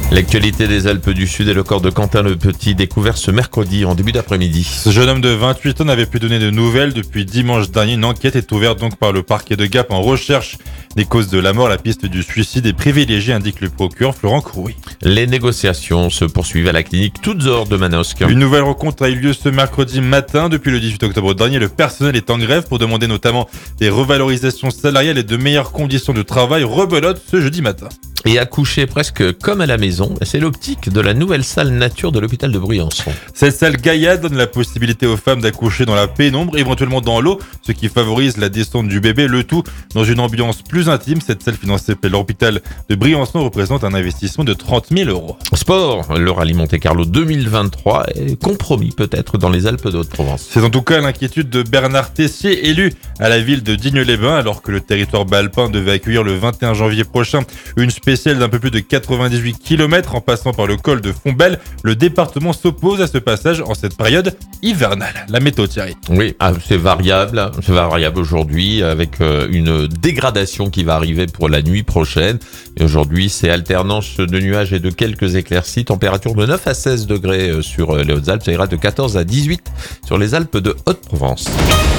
L'actualité des Alpes du Sud et le corps de Quentin Le Petit découvert ce mercredi en début d'après-midi. Ce jeune homme de 28 ans n'avait plus donné de nouvelles depuis dimanche dernier. Une enquête est ouverte donc par le parquet de Gap en recherche des causes de la mort. La piste du suicide est privilégiée, indique le procureur Florent Crouy. Les négociations se poursuivent à la clinique Toutes-Ors de Manosque. Une nouvelle rencontre a eu lieu ce mercredi matin. Depuis le 18 octobre dernier, le personnel est en grève pour demander notamment des revalorisations salariales et de meilleures conditions de travail. Rebelote ce jeudi matin. Et accoucher presque comme à la maison, c'est l'optique de la nouvelle salle nature de l'hôpital de Briançon. Cette salle Gaïa donne la possibilité aux femmes d'accoucher dans la pénombre, éventuellement dans l'eau, ce qui favorise la descente du bébé, le tout dans une ambiance plus intime. Cette salle financée par l'hôpital de Briançon représente un investissement de 30 000 €. Sport, le rallye Monte-Carlo 2023 est compromis peut-être dans les Alpes de Haute-Provence. C'est en tout cas l'inquiétude de Bernard Tessier, élu à la ville de Digne-les-Bains, alors que le territoire bas-alpin devait accueillir le 21 janvier prochain une spéciale d'un peu plus de 98 km en passant par le col de Fontbelle. Le département s'oppose à ce passage en cette période hivernale. La météo, Thierry. Oui, c'est variable aujourd'hui avec une dégradation qui va arriver pour la nuit prochaine. Et aujourd'hui, c'est alternance de nuages et de quelques éclaircies. Température de 9 à 16 degrés sur les Hautes-Alpes. Ça ira de 14 à 18 sur les Alpes de Haute-Provence.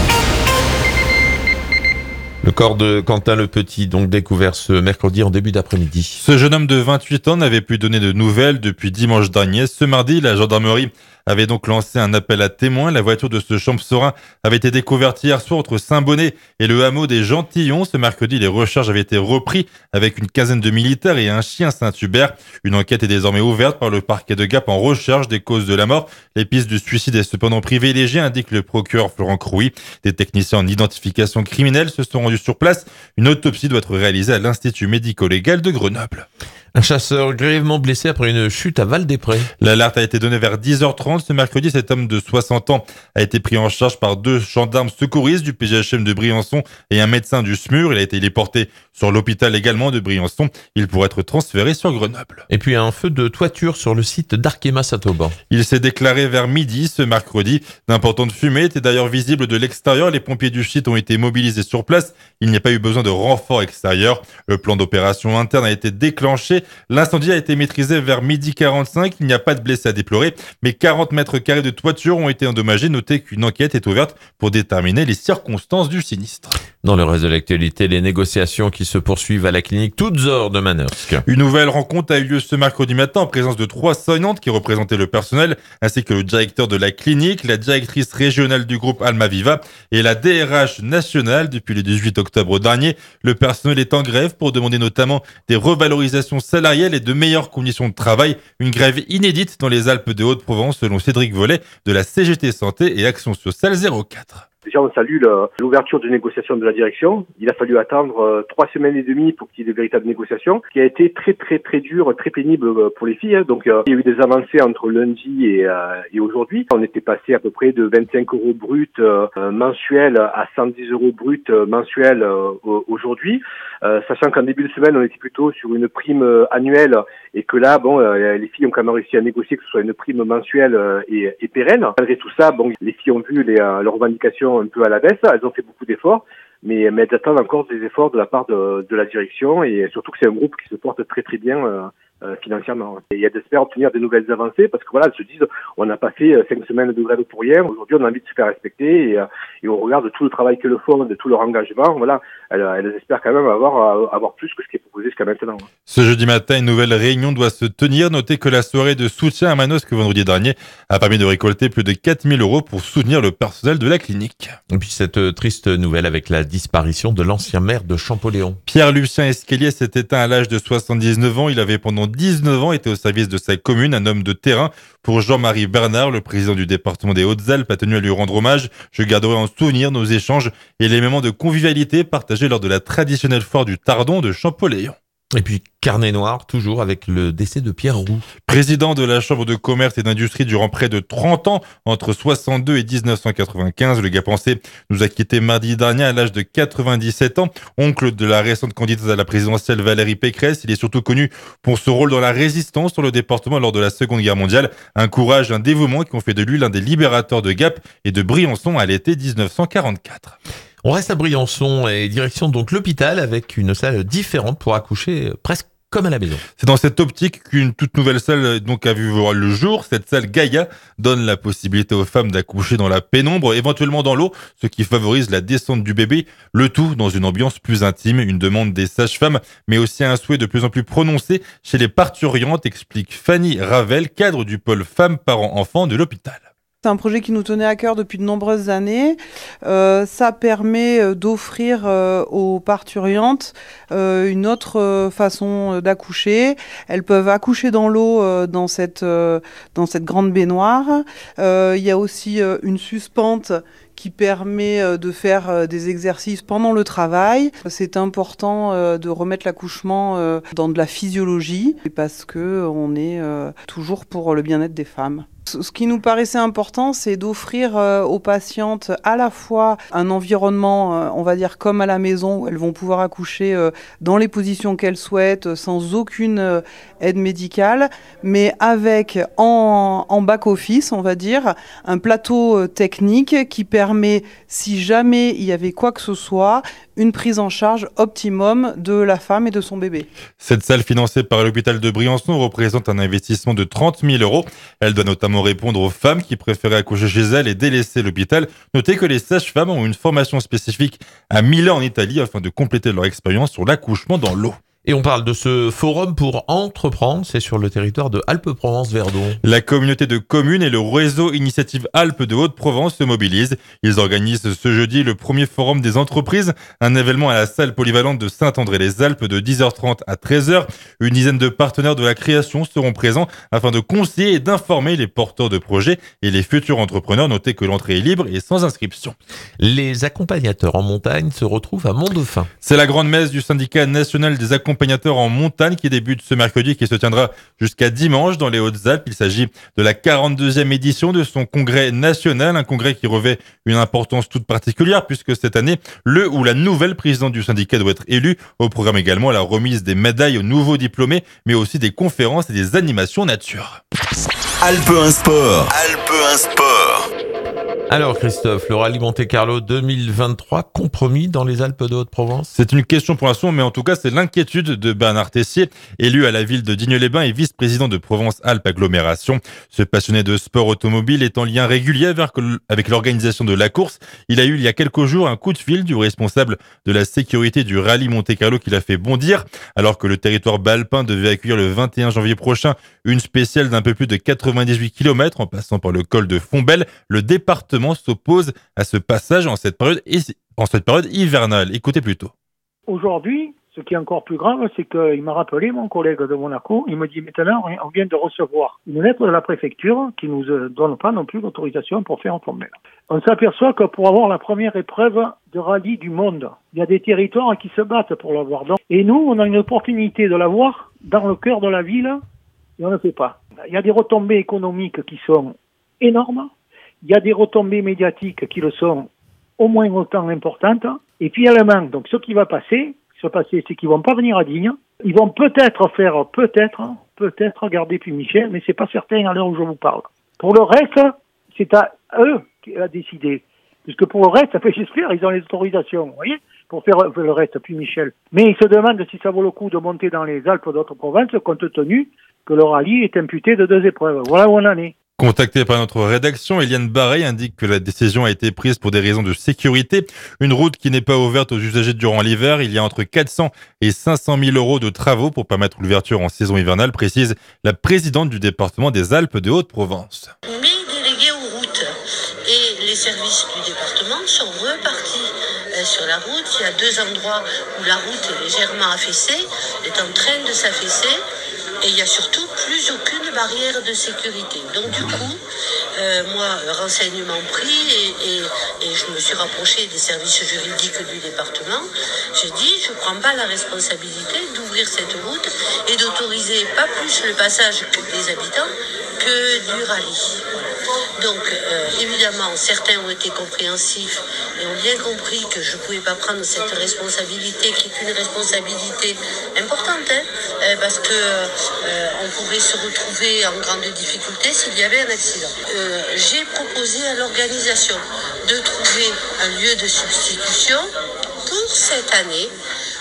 Le corps de Quentin Le Petit, donc découvert ce mercredi en début d'après-midi. Ce jeune homme de 28 ans n'avait plus donné de nouvelles depuis dimanche dernier. Ce mardi, la gendarmerie avait donc lancé un appel à témoins. La voiture de ce Champsaurain avait été découverte hier soir entre Saint-Bonnet et le hameau des Gentillons. Ce mercredi, les recherches avaient été reprises avec une quinzaine de militaires et un chien Saint-Hubert. Une enquête est désormais ouverte par le parquet de Gap en recherche des causes de la mort. Les pistes du suicide est cependant privilégiée, indique le procureur Florent Crouy. Des techniciens en identification criminelle se sont rendus sur place. Une autopsie doit être réalisée à l'Institut médico-légal de Grenoble. Un chasseur grièvement blessé après une chute à Val-des-Prés. L'alerte a été donnée vers 10h30 ce mercredi. Cet homme de 60 ans a été pris en charge par 2 gendarmes secouristes du PGHM de Briançon et un médecin du SMUR. Il a été déporté sur l'hôpital également de Briançon. Il pourrait être transféré sur Grenoble. Et puis un feu de toiture sur le site d'Arkema-Saint-Auban. Il s'est déclaré vers midi ce mercredi. D'importantes fumées étaient d'ailleurs visibles de l'extérieur. Les pompiers du site ont été mobilisés sur place. Il n'y a pas eu besoin de renfort extérieur. Le plan d'opération interne a été déclenché. L'incendie a été maîtrisé vers midi 45. Il n'y a pas de blessés à déplorer, mais 40 mètres carrés de toiture ont été endommagés. Notez qu'une enquête est ouverte pour déterminer les circonstances du sinistre. Dans le reste de l'actualité, les négociations qui se poursuivent à la clinique Toutes-Ors de Manosque. Une nouvelle rencontre a eu lieu ce mercredi matin en présence de 3 soignantes qui représentaient le personnel, ainsi que le directeur de la clinique, la directrice régionale du groupe Almaviva et la DRH nationale. Depuis le 18 octobre dernier, le personnel est en grève pour demander notamment des revalorisations salariales et de meilleures conditions de travail. Une grève inédite dans les Alpes de Haute-Provence selon Cédric Vollet de la CGT Santé et Action Sociale 04. Déjà, on salue l'ouverture de négociations de la direction. Il a fallu attendre 3 semaines et demie pour qu'il y ait de véritables négociations, ce qui a été très dur, très pénible pour les filles. Donc, il y a eu des avancées entre lundi et aujourd'hui. On était passé à peu près de 25 € bruts mensuels à 110 € bruts mensuels aujourd'hui. Sachant qu'en début de semaine, on était plutôt sur une prime annuelle et que là, les filles ont quand même réussi à négocier que ce soit une prime mensuelle et pérenne. Malgré tout ça, les filles ont vu leurs revendications un peu à la baisse. Elles ont fait beaucoup d'efforts, mais elles attendent encore des efforts de la part de la direction et surtout que c'est un groupe qui se porte très bien financièrement. Et elles espèrent obtenir des nouvelles avancées parce que elles se disent on n'a pas fait 5 semaines de grève pour rien. Aujourd'hui, on a envie de se faire respecter et on regarde tout le travail qu'elles font, de tout leur engagement. Elles espèrent quand même avoir plus que ce qui est proposé jusqu'à maintenant. Ce jeudi matin, une nouvelle réunion doit se tenir. Notez que la soirée de soutien à Manosque vendredi dernier a permis de récolter plus de 4 000 € pour soutenir le personnel de la clinique. Et puis cette triste nouvelle avec la disparition de l'ancien maire de Champollion. Pierre-Lucien Esquelier s'est éteint à l'âge de 79 ans. Il avait pendant 19 ans été au service de sa commune, un homme de terrain. Pour Jean-Marie Bernard, le président du département des Hautes-Alpes, a tenu à lui rendre hommage. Je garderai en souvenir nos échanges et les moments de convivialité partagés lors de la traditionnelle foire du Tardon de Champollion. Et puis carnet noir, toujours avec le décès de Pierre Roux. Président de la Chambre de commerce et d'industrie durant près de 30 ans, entre 62 et 1995, le Gapençais nous a quitté mardi dernier à l'âge de 97 ans. Oncle de la récente candidate à la présidentielle Valérie Pécresse, il est surtout connu pour son rôle dans la résistance sur le département lors de la Seconde Guerre mondiale. Un courage, un dévouement qui ont fait de lui l'un des libérateurs de Gap et de Briançon à l'été 1944. On reste à Briançon et direction donc l'hôpital avec une salle différente pour accoucher presque comme à la maison. C'est dans cette optique qu'une toute nouvelle salle donc a vu voir le jour. Cette salle Gaïa donne la possibilité aux femmes d'accoucher dans la pénombre, éventuellement dans l'eau, ce qui favorise la descente du bébé, le tout dans une ambiance plus intime, une demande des sages-femmes, mais aussi un souhait de plus en plus prononcé chez les parturientes, explique Fanny Ravel, cadre du pôle femmes, parents, enfants de l'hôpital. C'est un projet qui nous tenait à cœur depuis de nombreuses années. Ça permet d'offrir aux parturiantes une autre façon d'accoucher. Elles peuvent accoucher dans l'eau dans cette grande baignoire. Il y a aussi une suspente qui permet de faire des exercices pendant le travail. C'est important de remettre l'accouchement dans de la physiologie parce qu'on est toujours pour le bien-être des femmes. Ce qui nous paraissait important, c'est d'offrir aux patientes à la fois un environnement, on va dire comme à la maison, où elles vont pouvoir accoucher dans les positions qu'elles souhaitent, sans aucune aide médicale, mais avec en back-office, on va dire, un plateau technique qui permet, si jamais il y avait quoi que ce soit, une prise en charge optimum de la femme et de son bébé. Cette salle financée par l'hôpital de Briançon représente un investissement de 30 000 €. Elle doit notamment répondre aux femmes qui préféraient accoucher chez elles et délaisser l'hôpital. Notez que les sages-femmes ont une formation spécifique à Milan en Italie afin de compléter leur expérience sur l'accouchement dans l'eau. Et on parle de ce forum pour entreprendre, c'est sur le territoire de Alpes-Provence-Verdon. La communauté de communes et le réseau Initiative Alpes de Haute-Provence se mobilisent. Ils organisent ce jeudi le premier forum des entreprises, un événement à la salle polyvalente de Saint-André-les-Alpes de 10h30 à 13h. Une dizaine de partenaires de la création seront présents afin de conseiller et d'informer les porteurs de projets et les futurs entrepreneurs. Notez que l'entrée est libre et sans inscription. Les accompagnateurs en montagne se retrouvent à Mont-Dauphin. C'est la grande messe du syndicat national des accompagnateurs en montagne qui débute ce mercredi et qui se tiendra jusqu'à dimanche dans les Hautes-Alpes. Il s'agit de la 42e édition de son congrès national, un congrès qui revêt une importance toute particulière puisque cette année, le ou la nouvelle présidente du syndicat doit être élue. Au programme également la remise des médailles aux nouveaux diplômés, mais aussi des conférences et des animations nature. Alpe 1 Sport. Alpe 1 Sport. Alors Christophe, le rallye Monte-Carlo 2023 compromis dans les Alpes de Haute-Provence? C'est une question pour l'instant, mais en tout cas, c'est l'inquiétude de Bernard Tessier, élu à la ville de Digne-les-Bains et vice-président de Provence-Alpes Agglomération. Ce passionné de sport automobile est en lien régulier avec l'organisation de la course. Il a eu il y a quelques jours un coup de fil du responsable de la sécurité du rallye Monte-Carlo qui l'a fait bondir. Alors que le territoire bas-alpin devait accueillir le 21 janvier prochain une spéciale d'un peu plus de 98 km en passant par le col de Fontbelle, le département s'oppose à ce passage en cette période hivernale. Écoutez plutôt. Aujourd'hui, ce qui est encore plus grave, c'est qu'il m'a rappelé, mon collègue de Monaco, il me dit maintenant, on vient de recevoir une lettre de la préfecture qui nous donne pas non plus l'autorisation pour faire un Fontbelle. On s'aperçoit que pour avoir la première épreuve de rallye du monde, il y a des territoires qui se battent pour l'avoir. Et nous, on a une opportunité de l'avoir dans le cœur de la ville et on ne le fait pas. Il y a des retombées économiques qui sont énormes. Il y a des retombées médiatiques qui le sont au moins autant importantes. Et puis il y a le manque. Donc ce qui va passer, c'est qu'ils vont pas venir à Digne. Ils vont peut-être garder Puy-Michel, mais c'est pas certain à l'heure où je vous parle. Pour le reste, c'est à eux à décider. Puisque pour le reste, j'espère, ils ont les autorisations, vous voyez, pour faire le reste Puy-Michel. Mais ils se demandent si ça vaut le coup de monter dans les Alpes d'Haute-Provence, compte tenu que le rallye est imputé de 2 épreuves. Voilà où on en est. Contacté par notre rédaction, Eliane Barret indique que la décision a été prise pour des raisons de sécurité. Une route qui n'est pas ouverte aux usagers durant l'hiver. Il y a entre 400 et 500 000 € de travaux pour permettre l'ouverture en saison hivernale, précise la présidente du département des Alpes de Haute-Provence. Mes délégués aux routes et les services du département sont repartis sur la route. Il y a 2 endroits où la route est légèrement affaissée, est en train de s'affaisser. Et il n'y a surtout plus aucune barrière de sécurité. Donc du coup, moi, renseignement pris et je me suis rapproché des services juridiques du département. J'ai dit, je ne prends pas la responsabilité d'ouvrir cette route et d'autoriser pas plus le passage des habitants que du rallye. Donc évidemment, certains ont été compréhensifs et ont bien compris que je ne pouvais pas prendre cette responsabilité qui est une responsabilité importante, parce que on pourrait se retrouver en grande difficulté s'il y avait un accident. J'ai proposé à l'organisation de trouver un lieu de substitution pour cette année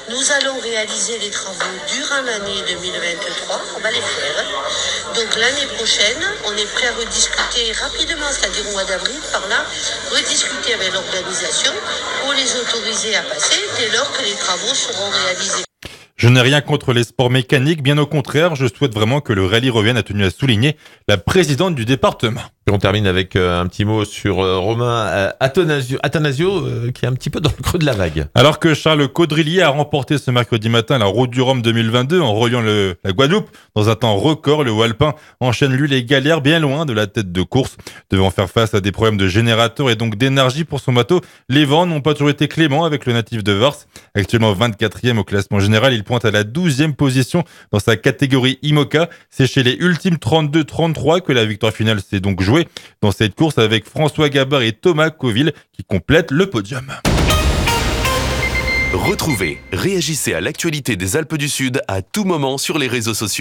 Nous allons réaliser les travaux durant l'année 2023, on va les faire. Donc l'année prochaine, on est prêt à rediscuter rapidement, c'est-à-dire au mois d'avril, par là, rediscuter avec l'organisation pour les autoriser à passer dès lors que les travaux seront réalisés. Je n'ai rien contre les sports mécaniques, bien au contraire, je souhaite vraiment que le rallye revienne, a tenu à souligner la présidente du département. Et on termine avec un petit mot sur Romain Attanasio, qui est un petit peu dans le creux de la vague. Alors que Charles Caudrelier a remporté ce mercredi matin la Route du Rhum 2022 en reliant la Guadeloupe dans un temps record, le Haut-Alpin enchaîne lui les galères bien loin de la tête de course. Devant faire face à des problèmes de générateur et donc d'énergie pour son bateau, les vents n'ont pas toujours été cléments avec le natif de Vars. Actuellement 24e au classement général, il pointe à la 12e position dans sa catégorie IMOCA. C'est chez les ultimes 32-33 que la victoire finale s'est donc jouée dans cette course avec François Gabard et Thomas Coville qui complètent le podium. Retrouvez, réagissez à l'actualité des Alpes du Sud à tout moment sur les réseaux sociaux.